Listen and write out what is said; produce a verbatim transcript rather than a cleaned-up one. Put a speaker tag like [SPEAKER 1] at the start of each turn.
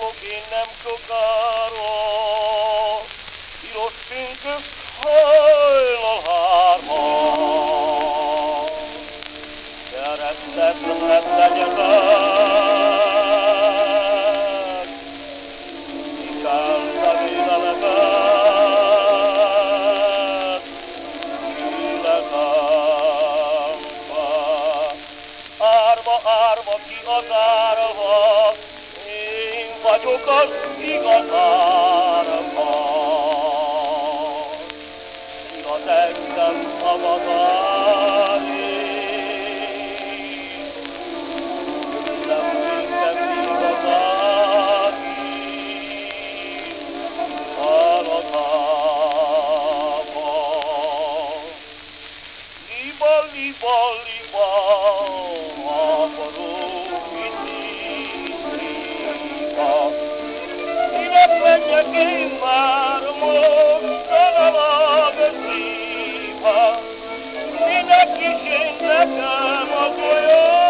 [SPEAKER 1] Várlak én nem sokára, piros pünkös hajnal hárman. Szeretetlen legyetek, mikál a védeleket, életembe. Árva, árva ki az árva, én vagyok az igaz árva. Igaz engem szabadálni, nem engem igazálni, haladába. Liba, liba, liba, akarok menjek én már mostanában közébe, minek is én nekem az olyan.